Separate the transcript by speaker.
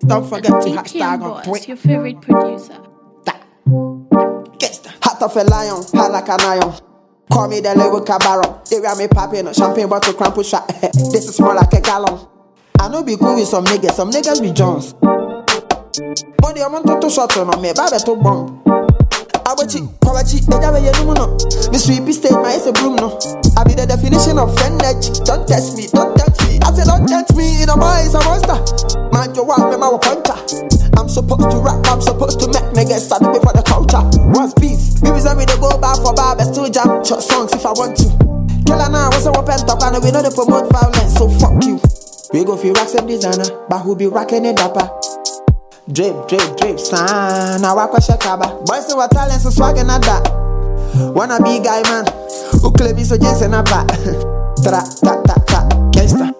Speaker 1: Don't forget to hashtag on
Speaker 2: Boss,
Speaker 1: point.
Speaker 2: your favorite producer.
Speaker 1: That. Gangsta. Hot of a lion, hot like an iron. Call me the lyrical baron. They got me popping, champagne bottle, crumple shot. This is more like a gallon. I know be cool with some niggas be Jones. Money I want to shot on me, baby to bomb. I watch it, quality, they got me no. Miss Sweepy state, my is a broom no. I be the definition of friendage. Don't test me, don't tempt me. I said don't tempt me, in a boy is a monster. Man, you want me, my puncher. I'm supposed to rap, I'm supposed to make niggas start before the culture. Once peace, we me to go back for bar, but still jam short songs if I want to. Tell her now, what's a weapon top, and we know they promote violence, so fuck you. We go for racks and designer, but who be rocking it dapper? Drip, son, I walk with Shakaba. Boys say what talent, so swaggin' at that. Wanna be guy man, who claim me so Jason a bat. Ta ta ta ta, gangsta.